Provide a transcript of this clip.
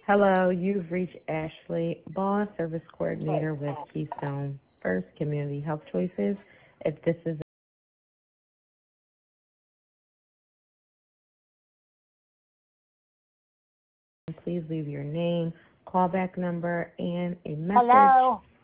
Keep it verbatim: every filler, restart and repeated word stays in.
Hello, you've reached Ashley Ball, Service Coordinator with Keystone First Community Health Choices. If this is please leave your name, callback number, and a message Hello?